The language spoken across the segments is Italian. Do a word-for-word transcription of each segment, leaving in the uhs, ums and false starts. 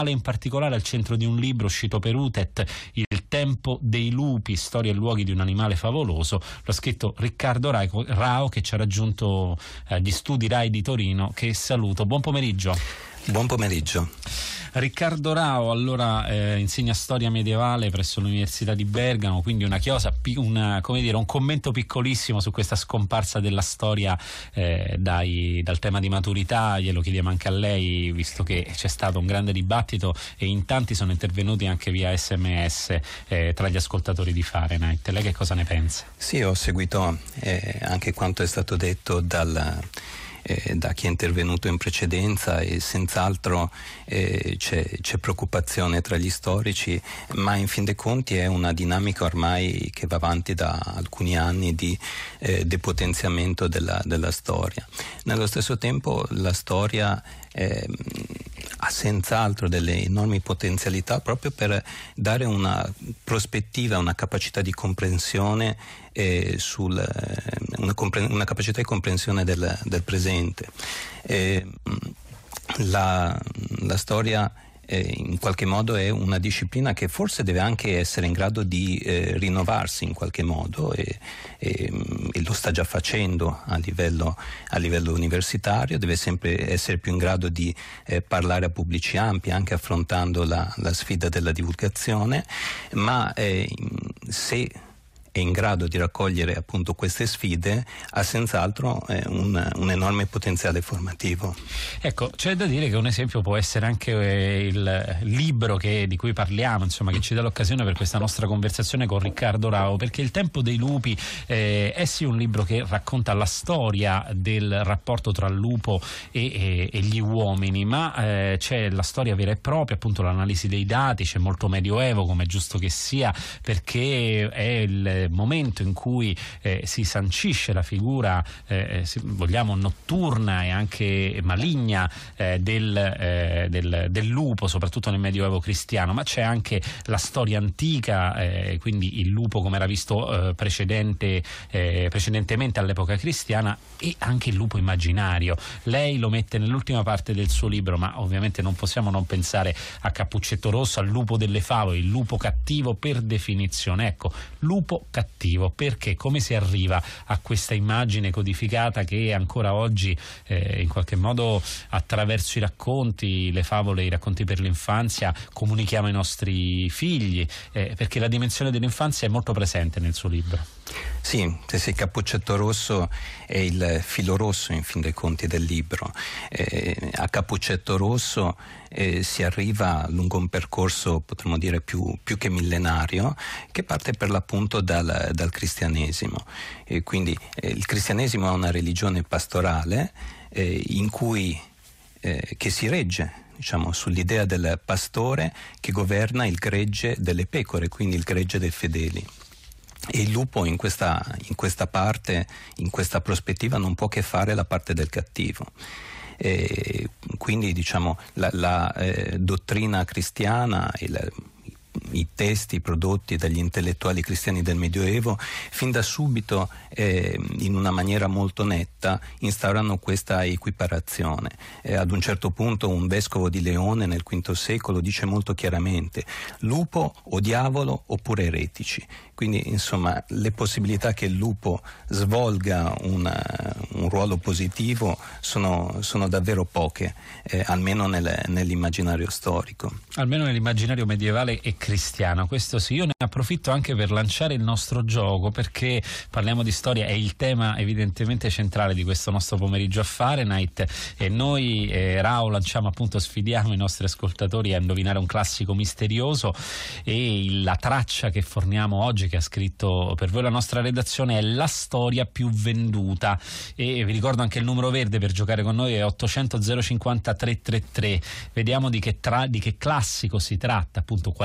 in particolare al centro di un libro uscito per Utet, Il tempo dei lupi, storie e luoghi di un animale favoloso. Lo ha scritto Riccardo Rao, che ci ha raggiunto agli eh, studi Rai di Torino, che saluto. Buon pomeriggio. Buon pomeriggio. Riccardo Rao allora eh, insegna storia medievale presso l'Università di Bergamo, quindi una chiosa, una, come dire, un commento piccolissimo su questa scomparsa della storia eh, dai, dal tema di maturità. Glielo chiediamo anche a lei, visto che c'è stato un grande dibattito e in tanti sono intervenuti anche via sms eh, tra gli ascoltatori di Fahrenheit. Lei che cosa ne pensa? Sì, ho seguito eh, anche quanto è stato detto dal Eh, da chi è intervenuto in precedenza, e senz'altro eh, c'è, c'è preoccupazione tra gli storici, ma in fin dei conti è una dinamica ormai che va avanti da alcuni anni di eh, depotenziamento della, della storia. Nello stesso tempo la storia eh, ha senz'altro delle enormi potenzialità proprio per dare una prospettiva, una capacità di comprensione eh, sul, eh, una, compre- una capacità di comprensione del, del presente. Eh, la, la storia eh, in qualche modo è una disciplina che forse deve anche essere in grado di eh, rinnovarsi in qualche modo, e, e, e lo sta già facendo a livello, a livello universitario. Deve sempre essere più in grado di eh, parlare a pubblici ampi, anche affrontando la, la sfida della divulgazione, ma eh, se è in grado di raccogliere appunto queste sfide, ha senz'altro eh, un, un enorme potenziale formativo. Ecco, c'è da dire che un esempio può essere anche eh, il libro che, di cui parliamo, insomma, che ci dà l'occasione per questa nostra conversazione con Riccardo Rao, perché Il tempo dei lupi eh, è sì un libro che racconta la storia del rapporto tra il lupo e, e, e gli uomini, ma eh, c'è la storia vera e propria, appunto l'analisi dei dati, c'è molto medioevo, come è giusto che sia, perché è il momento in cui eh, si sancisce la figura, eh, se vogliamo, notturna e anche maligna eh, del, eh, del, del lupo, soprattutto nel Medioevo cristiano, ma c'è anche la storia antica, eh, quindi il lupo come era visto eh, precedente, eh, precedentemente all'epoca cristiana, e anche il lupo immaginario. Lei lo mette nell'ultima parte del suo libro, ma ovviamente non possiamo non pensare a Cappuccetto Rosso, al lupo delle favole, il lupo cattivo per definizione. Ecco, lupo cattivo, perché come si arriva a questa immagine codificata che ancora oggi eh, in qualche modo attraverso i racconti, le favole, i racconti per l'infanzia comunichiamo ai nostri figli, eh, perché la dimensione dell'infanzia è molto presente nel suo libro. Sì, se Cappuccetto Rosso è il filo rosso in fin dei conti del libro. Eh, a Cappuccetto Rosso eh, si arriva lungo un percorso, potremmo dire, più, più che millenario, che parte per l'appunto dal, dal cristianesimo. E quindi eh, il cristianesimo è una religione pastorale eh, in cui eh, che si regge, diciamo, sull'idea del pastore che governa il gregge delle pecore, quindi il gregge dei fedeli. E il lupo in questa, in questa parte, in questa prospettiva, non può che fare la parte del cattivo. E quindi, diciamo, la, la eh, dottrina cristiana e la, i testi prodotti dagli intellettuali cristiani del Medioevo fin da subito eh, in una maniera molto netta instaurano questa equiparazione. Eh, ad un certo punto un vescovo di Leone nel quinto secolo dice molto chiaramente: lupo o diavolo oppure eretici. Quindi, insomma, le possibilità che il lupo svolga una, un ruolo positivo sono, sono davvero poche, eh, almeno nel, nell'immaginario storico. Almeno nell'immaginario medievale e cristiano, questo sì. Io ne approfitto anche per lanciare il nostro gioco, perché parliamo di storia, è il tema evidentemente centrale di questo nostro pomeriggio a Fahrenheit, e noi eh, Rao lanciamo, appunto, sfidiamo i nostri ascoltatori a indovinare un classico misterioso, e la traccia che forniamo oggi, che ha scritto per voi la nostra redazione, è La storia più venduta. E vi ricordo anche il numero verde per giocare con noi, è ottocento zero cinquanta trecentotrentatré. Vediamo di che, tra, di che classico si tratta, appunto, qual è la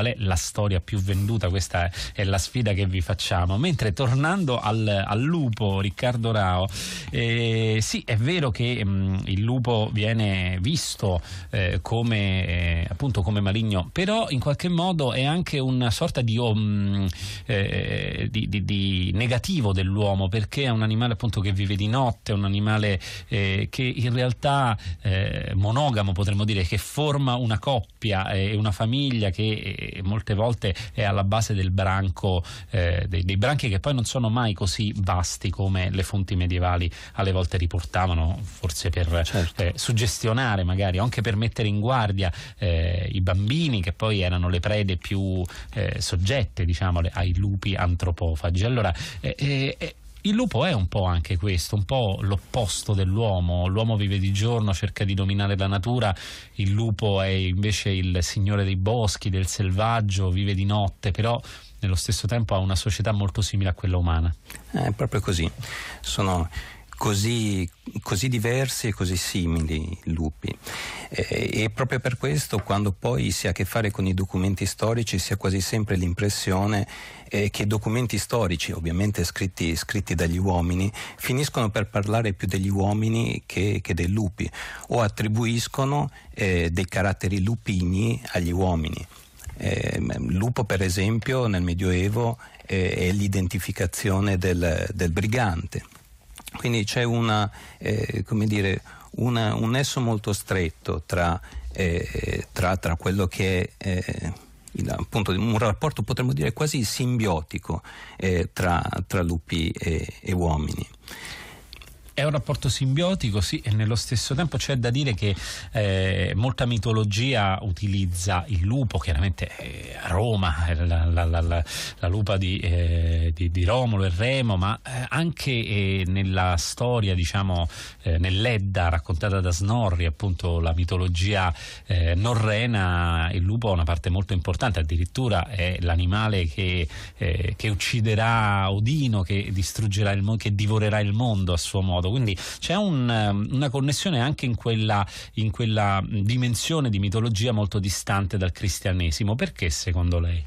storia più venduta, questa è, è la sfida che vi facciamo. Mentre tornando al, al lupo, Riccardo Rao, eh, sì, è vero che mh, il lupo viene visto eh, come eh, appunto come maligno, però in qualche modo è anche una sorta di, um, eh, di, di, di negativo dell'uomo, perché è un animale appunto che vive di notte, è un animale eh, che in realtà eh, monogamo, potremmo dire, che forma una coppia e eh, una famiglia che eh, molte volte è alla base del branco, eh, dei, dei branchi che poi non sono mai così vasti come le fonti medievali alle volte riportavano, forse per certo. eh, suggestionare magari, o anche per mettere in guardia eh, i bambini, che poi erano le prede più eh, soggette, diciamo, ai lupi antropofagi. Allora eh, eh, il lupo è un po' anche questo, un po' l'opposto dell'uomo. L'uomo vive di giorno, cerca di dominare la natura, il lupo è invece il signore dei boschi, del selvaggio, vive di notte, però nello stesso tempo ha una società molto simile a quella umana. È proprio così, sono così, così diversi e così simili i lupi, e, e proprio per questo, quando poi si ha a che fare con i documenti storici, si ha quasi sempre l'impressione eh, che documenti storici, ovviamente scritti, scritti dagli uomini, finiscono per parlare più degli uomini che, che dei lupi, o attribuiscono eh, dei caratteri lupigni agli uomini. Eh, lupo, per esempio, nel Medioevo eh, è l'identificazione del, del brigante. Quindi c'è una, eh, come dire, una, un nesso molto stretto tra, eh, tra, tra quello che è eh, il, appunto un rapporto, potremmo dire, quasi simbiotico eh, tra, tra lupi e, e uomini. È un rapporto simbiotico, sì, e nello stesso tempo c'è da dire che eh, molta mitologia utilizza il lupo, chiaramente eh, a Roma, la, la, la, la, la lupa di, eh, di, di Romolo e Remo, ma eh, anche eh, nella storia, diciamo, eh, nell'Edda raccontata da Snorri, appunto la mitologia eh, norrena, il lupo ha una parte molto importante, addirittura è l'animale che, eh, che ucciderà Odino, che distruggerà il mondo, che divorerà il mondo a suo modo. Quindi c'è un, una connessione anche in quella, in quella dimensione di mitologia molto distante dal cristianesimo. Perché secondo lei?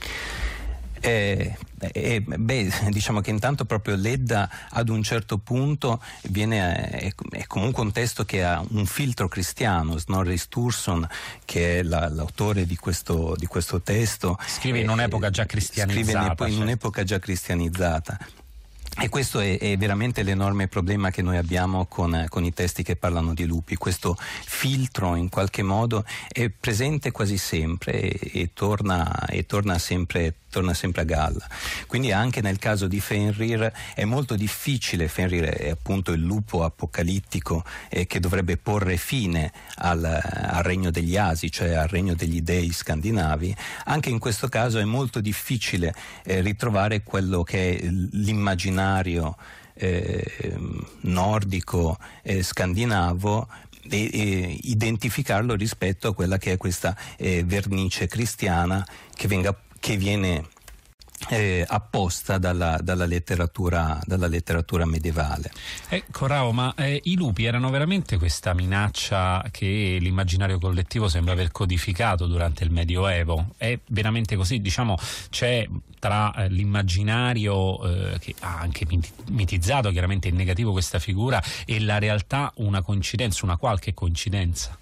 Eh, eh, beh, diciamo che intanto proprio l'Edda ad un certo punto viene, è, è comunque un testo che ha un filtro cristiano. Snorri Sturluson, che è la, l'autore di questo, di questo testo, scrive in un'epoca già cristianizzata. Scrive in, cioè. in un'epoca già cristianizzata. E questo è, è veramente l'enorme problema che noi abbiamo con, con i testi che parlano di lupi. Questo filtro in qualche modo è presente quasi sempre e, e, torna, e torna sempre torna sempre a galla. Quindi anche nel caso di Fenrir è molto difficile. Fenrir è appunto il lupo apocalittico eh, che dovrebbe porre fine al, al regno degli Asi, cioè al regno degli dei scandinavi. Anche in questo caso è molto difficile eh, ritrovare quello che è l'immaginario eh, nordico eh, scandinavo e, e identificarlo rispetto a quella che è questa eh, vernice cristiana che venga che viene eh, apposta dalla, dalla, letteratura, dalla letteratura medievale. Ecco Rao, ma eh, i lupi erano veramente questa minaccia che l'immaginario collettivo sembra aver codificato durante il Medioevo? È veramente così? Diciamo, c'è tra eh, l'immaginario eh, che ha anche mitizzato chiaramente in negativo questa figura e la realtà una coincidenza, una qualche coincidenza?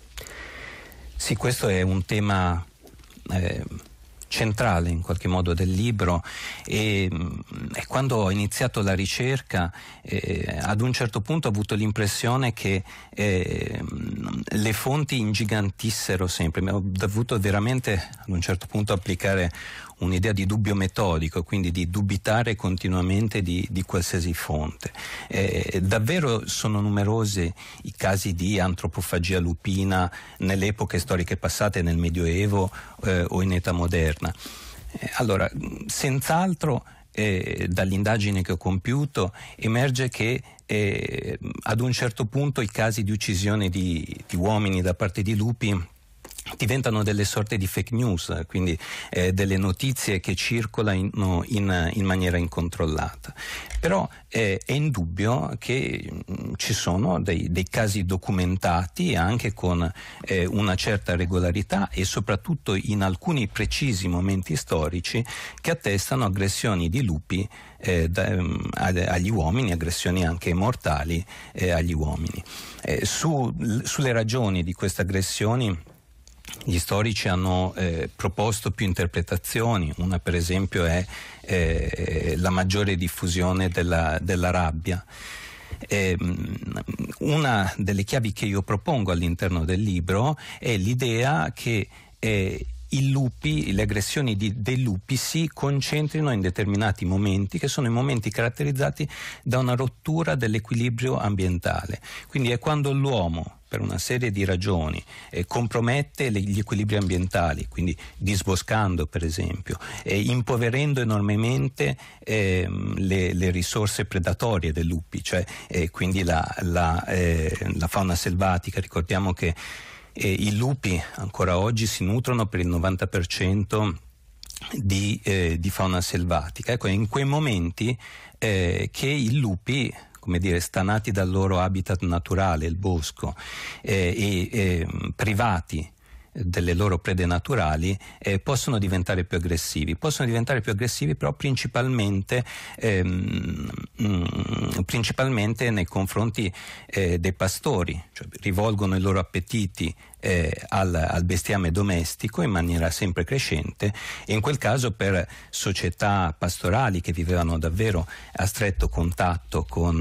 Sì, questo è un tema eh, centrale in qualche modo del libro e, e quando ho iniziato la ricerca eh, ad un certo punto ho avuto l'impressione che eh, le fonti ingigantissero sempre. Mi ho dovuto veramente ad un certo punto applicare un'idea di dubbio metodico, quindi di dubitare continuamente di, di qualsiasi fonte. Eh, davvero sono numerosi i casi di antropofagia lupina nelle epoche storiche passate, nel Medioevo eh, o in età moderna. Eh, allora, senz'altro eh, dall'indagine che ho compiuto emerge che eh, ad un certo punto i casi di uccisione di, di uomini da parte di lupi diventano delle sorte di fake news, quindi eh, delle notizie che circolano in, in maniera incontrollata. Però eh, è indubbio che mh, ci sono dei, dei casi documentati anche con eh, una certa regolarità e soprattutto in alcuni precisi momenti storici che attestano aggressioni di lupi eh, da, um, agli uomini, aggressioni anche mortali eh, agli uomini. Eh, su, l- sulle ragioni di queste aggressioni gli storici hanno eh, proposto più interpretazioni. Una per esempio è eh, la maggiore diffusione della, della rabbia. Eh, una delle chiavi che io propongo all'interno del libro è l'idea che eh, i lupi, le aggressioni di, dei lupi si concentrino in determinati momenti, che sono i momenti caratterizzati da una rottura dell'equilibrio ambientale. Quindi è quando l'uomo, per una serie di ragioni, eh, compromette le, gli equilibri ambientali, quindi disboscando per esempio, e impoverendo enormemente eh, le, le risorse predatorie dei lupi, cioè eh, quindi la, la, eh, la fauna selvatica. Ricordiamo che eh, i lupi ancora oggi si nutrono per il novanta per cento di, eh, di fauna selvatica. Ecco, è in quei momenti eh, che i lupi, come dire, stanati dal loro habitat naturale, il bosco, eh, e eh, privati delle loro prede naturali, eh, possono diventare più aggressivi. Possono diventare più aggressivi però principalmente, ehm, mh, principalmente nei confronti eh, dei pastori, cioè rivolgono i loro appetiti eh, al, al bestiame domestico in maniera sempre crescente, e in quel caso per società pastorali che vivevano davvero a stretto contatto con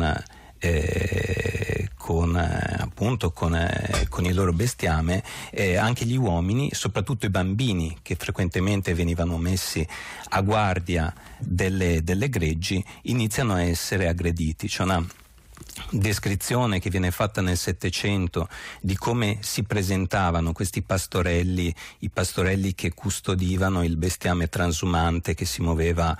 Eh, con eh, appunto con, eh, con il loro bestiame, eh, anche gli uomini, soprattutto i bambini che frequentemente venivano messi a guardia delle, delle greggi, iniziano a essere aggrediti. C'è una descrizione che viene fatta nel Settecento di come si presentavano questi pastorelli, i pastorelli che custodivano il bestiame transumante che si muoveva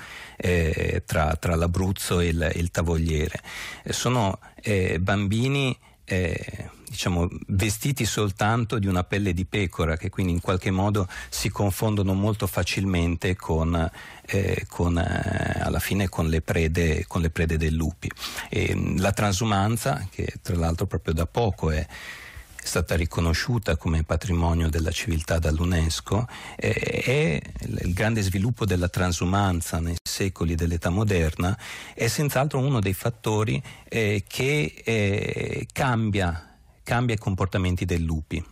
eh, tra, tra l'Abruzzo e il, il Tavogliere. Eh, sono eh, bambini eh, diciamo vestiti soltanto di una pelle di pecora, che quindi in qualche modo si confondono molto facilmente con, eh, con eh, alla fine con le prede, con le prede dei lupi. E la transumanza, che tra l'altro proprio da poco è è stata riconosciuta come patrimonio della civiltà dall'UNESCO, eh, è il grande sviluppo della transumanza nei secoli dell'età moderna, è senz'altro uno dei fattori eh, che eh, cambia cambia i comportamenti dei lupi.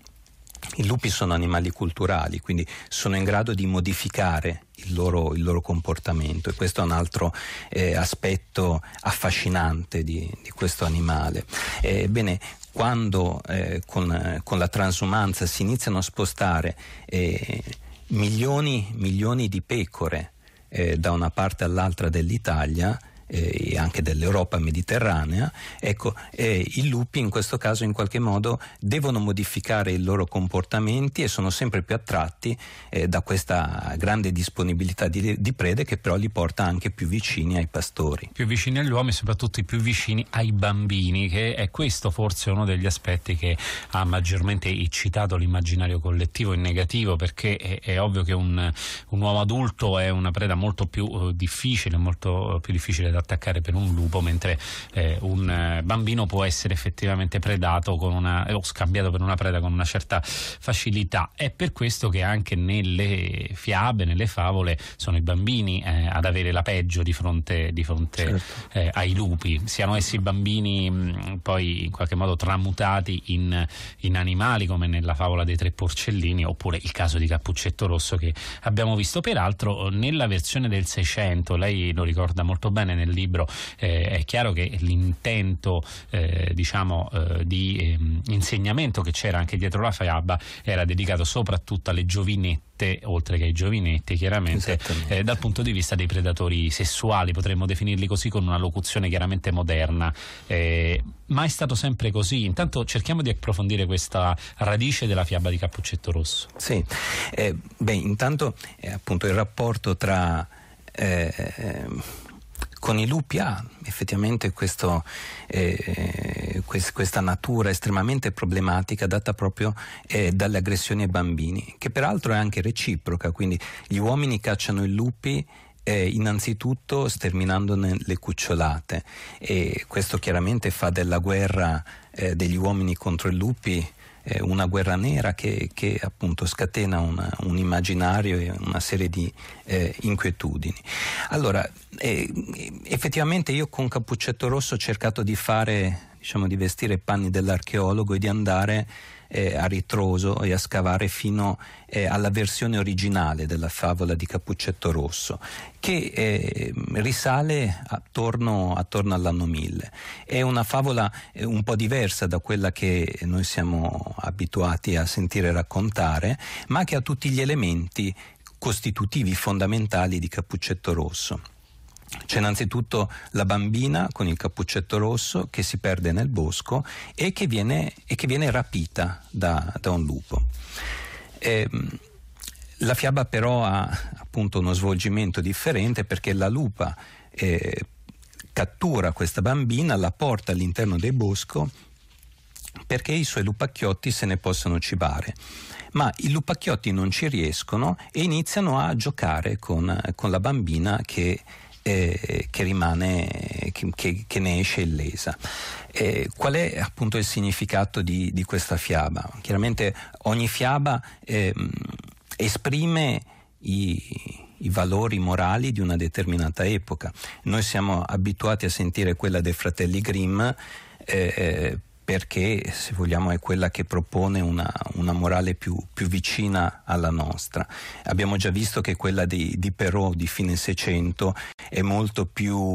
I lupi sono animali culturali, quindi sono in grado di modificare il loro, il loro comportamento, e questo è un altro eh, aspetto affascinante di, di questo animale. Ebbene, quando eh, con, con la transumanza si iniziano a spostare eh, milioni, milioni di pecore eh, da una parte all'altra dell'Italia, e anche dell'Europa mediterranea, ecco, eh, i lupi in questo caso in qualche modo devono modificare i loro comportamenti e sono sempre più attratti eh, da questa grande disponibilità di, di prede, che però li porta anche più vicini ai pastori. Più vicini agli uomini e soprattutto più vicini ai bambini, che è questo forse uno degli aspetti che ha maggiormente eccitato l'immaginario collettivo in negativo, perché è, è ovvio che un, un uomo adulto è una preda molto più uh, difficile, molto più difficile da attaccare per un lupo, mentre eh, un eh, bambino può essere effettivamente predato con una, o scambiato per una preda con una certa facilità. È per questo che anche nelle fiabe, nelle favole, sono i bambini eh, ad avere la peggio di fronte, di fronte certo. eh, ai lupi, siano essi bambini mh, poi in qualche modo tramutati in, in animali, come nella favola dei tre porcellini, oppure il caso di Cappuccetto Rosso che abbiamo visto. Peraltro nella versione del Seicento, lei lo ricorda molto bene nel libro, eh, è chiaro che l'intento eh, diciamo eh, di eh, insegnamento che c'era anche dietro la fiaba era dedicato soprattutto alle giovinette, oltre che ai giovinetti chiaramente, eh, dal punto di vista dei predatori sessuali, potremmo definirli così con una locuzione chiaramente moderna. Eh, ma è stato sempre così? Intanto cerchiamo di approfondire questa radice della fiaba di Cappuccetto Rosso. Sì, eh, beh, intanto eh, appunto il rapporto tra eh, con i lupi ha effettivamente questo, eh, quest, questa natura estremamente problematica data proprio eh, dalle aggressioni ai bambini, che peraltro è anche reciproca, quindi gli uomini cacciano i lupi Eh, innanzitutto sterminandone le cucciolate, e questo chiaramente fa della guerra eh, degli uomini contro i lupi eh, una guerra nera che, che appunto scatena una, un immaginario e una serie di eh, inquietudini. Allora, eh, effettivamente io con Cappuccetto Rosso ho cercato di fare, diciamo, di vestire i panni dell'archeologo e di andare Eh, a ritroso e a scavare fino eh, alla versione originale della favola di Cappuccetto Rosso, che eh, risale attorno, attorno all'anno mille. È una favola eh, un po' diversa da quella che noi siamo abituati a sentire raccontare, ma che ha tutti gli elementi costitutivi fondamentali di Cappuccetto Rosso. C'è innanzitutto la bambina con il cappuccetto rosso che si perde nel bosco e che viene, e che viene rapita da, da un lupo. Eh, la fiaba però ha appunto uno svolgimento differente, perché la lupa eh, cattura questa bambina, la porta all'interno del bosco perché i suoi lupacchiotti se ne possano cibare. Ma i lupacchiotti non ci riescono e iniziano a giocare con, con la bambina che Eh, che rimane, che, che ne esce illesa. Eh, qual è appunto il significato di, di questa fiaba? Chiaramente ogni fiaba eh, esprime i, i valori morali di una determinata epoca. Noi siamo abituati a sentire quella dei fratelli Grimm eh, perché, se vogliamo, è quella che propone una, una morale più, più vicina alla nostra. Abbiamo già visto che quella di, di Perrault di fine Seicento è molto più,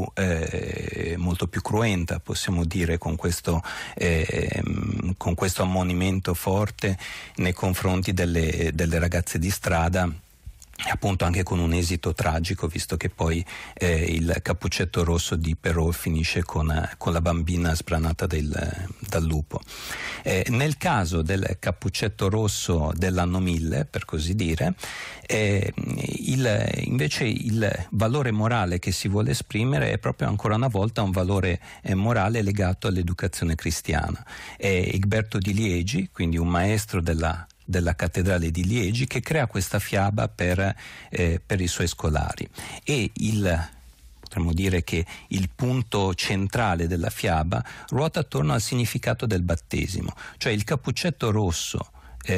eh, molto più cruenta, possiamo dire, con questo, eh, con questo ammonimento forte nei confronti delle, delle ragazze di strada, appunto anche con un esito tragico, visto che poi eh, il Cappuccetto Rosso di Perrault finisce con, con la bambina sbranata del, dal lupo. Eh, nel caso del Cappuccetto Rosso dell'anno mille, per così dire, eh, il, invece il valore morale che si vuole esprimere è proprio ancora una volta un valore eh, morale legato all'educazione cristiana. È Egberto di Liegi, quindi un maestro della della cattedrale di Liegi, che crea questa fiaba per, eh, per i suoi scolari, e il potremmo dire che il punto centrale della fiaba ruota attorno al significato del battesimo, cioè il cappuccetto rosso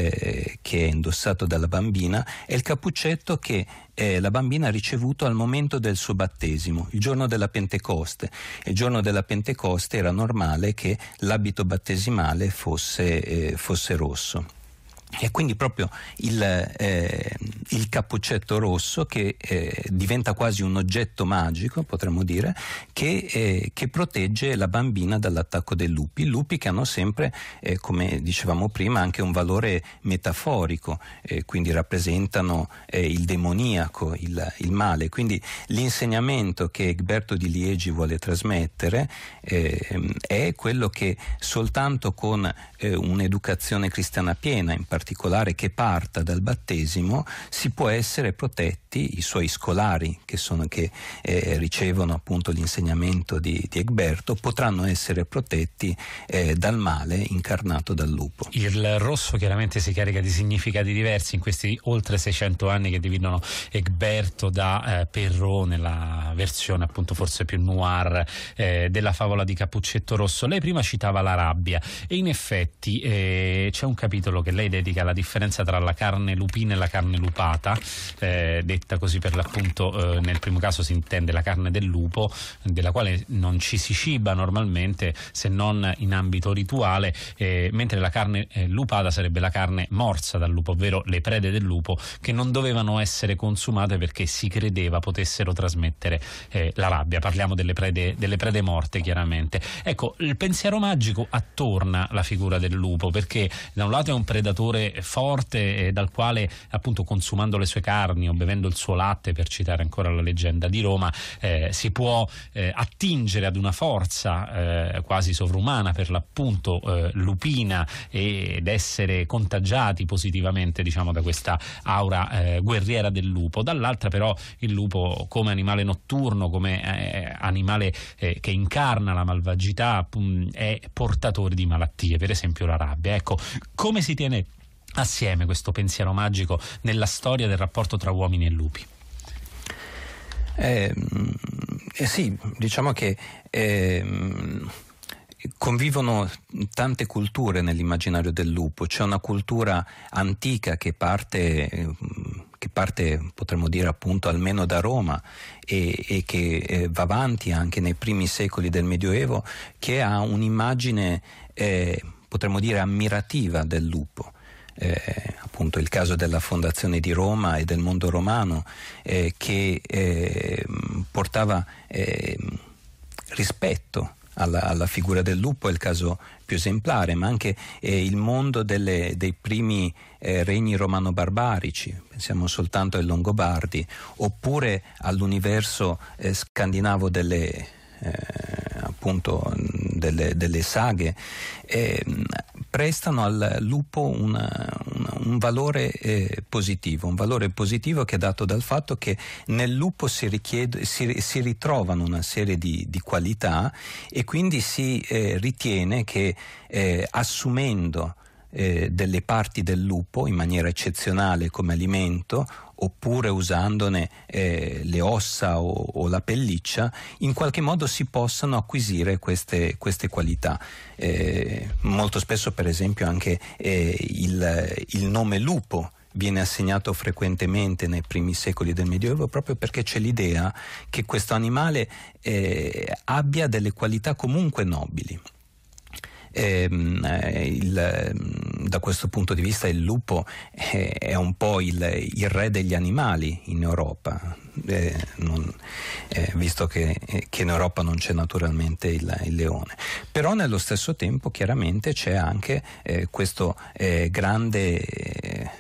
eh, che è indossato dalla bambina è il cappuccetto che eh, la bambina ha ricevuto al momento del suo battesimo, il giorno della Pentecoste. Il giorno della Pentecoste era normale che l'abito battesimale fosse, eh, fosse rosso. E quindi proprio il, eh, il cappuccetto rosso che eh, diventa quasi un oggetto magico, potremmo dire, che, eh, che protegge la bambina dall'attacco dei lupi. I lupi che hanno sempre, eh, come dicevamo prima, anche un valore metaforico, eh, quindi rappresentano eh, il demoniaco, il, il male. Quindi l'insegnamento che Egberto di Liegi vuole trasmettere eh, è quello che soltanto con eh, un'educazione cristiana piena, in particolare che parta dal battesimo, si può essere protetti, i suoi scolari che, sono, che eh, ricevono appunto l'insegnamento di, di Egberto potranno essere protetti eh, dal male incarnato dal lupo. Il rosso chiaramente si carica di significati diversi in questi oltre seicento anni che dividono Egberto da eh, Perrault nella versione appunto forse più noir eh, della favola di Cappuccetto Rosso. Lei prima citava la rabbia e in effetti eh, c'è un capitolo che lei dedica alla differenza tra la carne lupina e la carne lupata, eh, detta così per l'appunto. Eh, nel primo caso si intende la carne del lupo, della quale non ci si ciba normalmente se non in ambito rituale, eh, mentre la carne eh, lupata sarebbe la carne morsa dal lupo, ovvero le prede del lupo che non dovevano essere consumate perché si credeva potessero trasmettere eh, la rabbia. Parliamo delle prede, delle prede morte, chiaramente. Ecco, il pensiero magico attorna la figura del lupo, perché da un lato è un predatore forte eh, dal quale appunto consumare consumando le sue carni o bevendo il suo latte, per citare ancora la leggenda di Roma, eh, si può eh, attingere ad una forza eh, quasi sovrumana, per l'appunto eh, lupina, ed essere contagiati positivamente, diciamo, da questa aura eh, guerriera del lupo. Dall'altra però il lupo, come animale notturno, come eh, animale eh, che incarna la malvagità, mh, è portatore di malattie, per esempio la rabbia. Ecco, come si tiene assieme questo pensiero magico nella storia del rapporto tra uomini e lupi? Eh, eh sì, diciamo che eh, convivono tante culture nell'immaginario del lupo. C'è una cultura antica che parte, che parte potremmo dire appunto almeno da Roma e, e che eh, va avanti anche nei primi secoli del Medioevo, che ha un'immagine eh, potremmo dire ammirativa del lupo. Eh, appunto il caso della fondazione di Roma e del mondo romano, eh, che eh, portava eh, rispetto alla, alla figura del lupo, è il caso più esemplare, ma anche eh, il mondo delle, dei primi eh, regni romano-barbarici, pensiamo soltanto ai Longobardi, oppure all'universo eh, scandinavo delle eh, appunto delle, delle saghe, eh, prestano al lupo una, una, un valore eh, positivo, un valore positivo che è dato dal fatto che nel lupo si, richiede, si, si ritrovano una serie di, di qualità, e quindi si eh, ritiene che eh, assumendo eh, delle parti del lupo in maniera eccezionale come alimento, oppure usandone eh, le ossa o, o la pelliccia, in qualche modo si possano acquisire queste, queste qualità. Eh, molto spesso, per esempio, anche eh, il, il nome lupo viene assegnato frequentemente nei primi secoli del Medioevo, proprio perché c'è l'idea che questo animale eh, abbia delle qualità comunque nobili. Eh, il, da questo punto di vista il lupo è, è un po' il, il re degli animali in Europa, eh, non, eh, visto che, che in Europa non c'è naturalmente il, il leone. Però nello stesso tempo chiaramente c'è anche eh, questo eh, grande eh,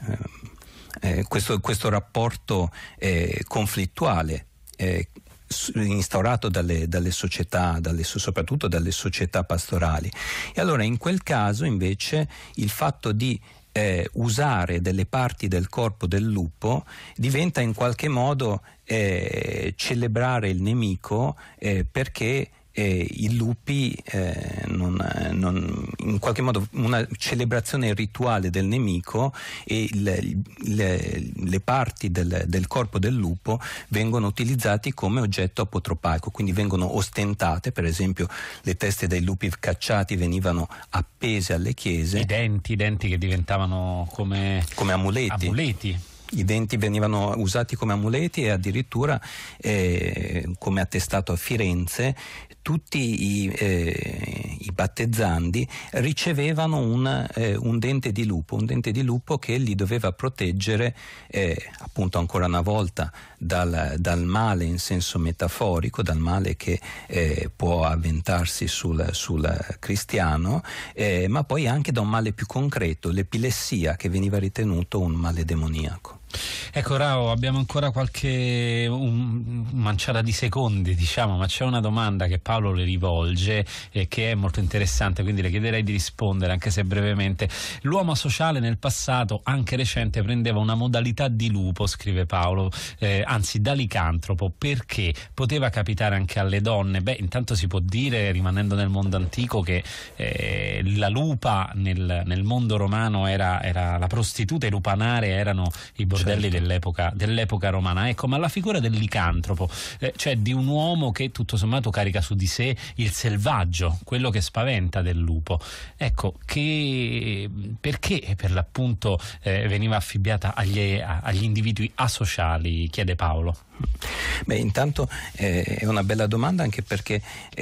eh, questo, questo rapporto eh, conflittuale eh, instaurato dalle, dalle società, dalle, soprattutto dalle società pastorali. E allora in quel caso invece il fatto di eh, usare delle parti del corpo del lupo diventa in qualche modo eh, celebrare il nemico, eh, perché eh, i lupi eh, non, non, in qualche modo una celebrazione rituale del nemico, e le, le, le parti del, del corpo del lupo vengono utilizzati come oggetto apotropaico, quindi vengono ostentate. Per esempio le teste dei lupi cacciati venivano appese alle chiese, i denti, i denti che diventavano come, come amuleti. amuleti. I denti venivano usati come amuleti, e addirittura eh, come attestato a Firenze tutti i, eh, i battezzandi ricevevano un, eh, un dente di lupo, un dente di lupo che li doveva proteggere eh, appunto ancora una volta dal, dal male in senso metaforico, dal male che eh, può avventarsi sul, sul cristiano, eh, ma poi anche da un male più concreto, l'epilessia, che veniva ritenuto un male demoniaco. Ecco Rao, abbiamo ancora qualche un, manciata di secondi, diciamo, ma c'è una domanda che Paolo le rivolge e che è molto interessante, quindi le chiederei di rispondere, anche se brevemente. L'uomo sociale nel passato, anche recente, prendeva una modalità di lupo, scrive Paolo, eh, anzi da licantropo, perché poteva capitare anche alle donne. Beh, intanto si può dire, rimanendo nel mondo antico, che eh, la lupa nel, nel mondo romano era, era la prostituta, i lupanare erano i bordelli Certo. dell'epoca, dell'epoca romana. Ecco, ma la figura del licantropo, eh, cioè di un uomo che tutto sommato carica su di sé il selvaggio, quello che spaventa del lupo, ecco, che perché per l'appunto eh, veniva affibbiata agli, agli individui asociali, chiede Paolo. Beh, intanto eh, è una bella domanda, anche perché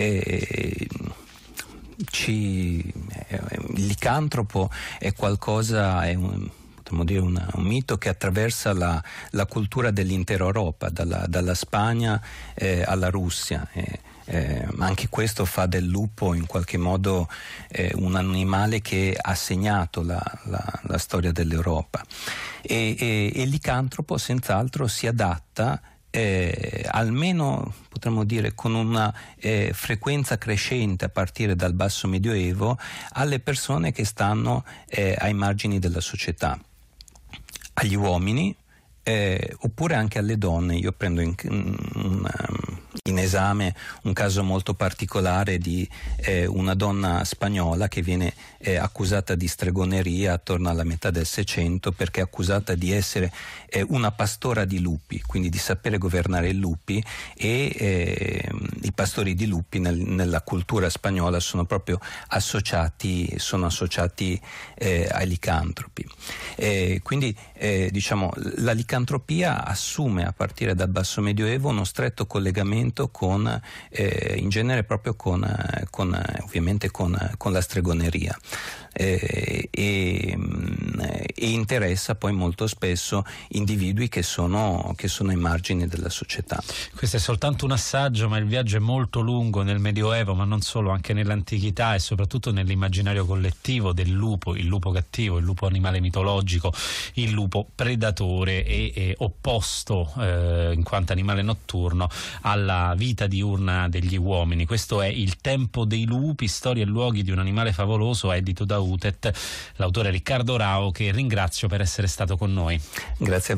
eh, Ci, eh, il licantropo è qualcosa, è un, potremmo dire una, un mito che attraversa la, la cultura dell'intera Europa, dalla, dalla Spagna eh, alla Russia. Eh, Eh, ma anche questo fa del lupo in qualche modo eh, un animale che ha segnato la, la, la storia dell'Europa, e, e, e il licantropo senz'altro si adatta eh, almeno potremmo dire con una eh, frequenza crescente a partire dal basso medioevo alle persone che stanno eh, ai margini della società, agli uomini eh, oppure anche alle donne. Io prendo in, in, in esame un caso molto particolare di eh, una donna spagnola che viene eh, accusata di stregoneria attorno alla metà del Seicento, perché è accusata di essere eh, una pastora di lupi, quindi di sapere governare i lupi, e eh, i pastori di lupi nel, nella cultura spagnola sono proprio associati, sono associati eh, ai licantropi. Eh, quindi eh, diciamo la licantropia assume a partire dal basso medioevo uno stretto collegamento con eh, in genere proprio con, con ovviamente con, con la stregoneria eh, e, e interessa poi molto spesso individui che sono, che sono ai margini della società. Questo è soltanto un assaggio, ma il viaggio è molto lungo nel Medioevo, ma non solo, anche nell'antichità e soprattutto nell'immaginario collettivo del lupo, il lupo cattivo, il lupo animale mitologico, il lupo predatore e, e opposto eh, in quanto animale notturno alla vita diurna degli uomini. Questo è Il tempo dei lupi, storie e luoghi di un animale favoloso, edito da U T E T, l'autore Riccardo Rao, che ringrazio per essere stato con noi. Grazie a